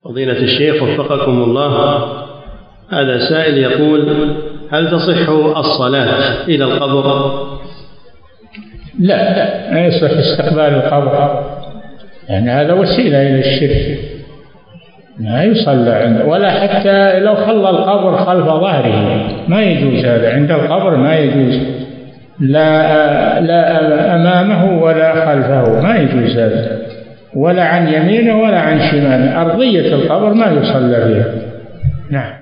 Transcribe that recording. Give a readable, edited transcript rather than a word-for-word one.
فضيلة الشيخ وفقكم الله، هذا سائل يقول: هل تصح الصلاة إلى القبر؟ لا، ما يصح استقبال القبر، يعني هذا وسيلة إلى الشرك، ما يصلى عنده، ولا حتى لو خلى القبر خلف ظهره ما يجوز هذا، عند القبر ما يجوز، لا أمامه ولا خلفه، ما يجوز هذا، ولا عن يمينه ولا عن شماله، أرضية القبر ما يصلى فيها. نعم.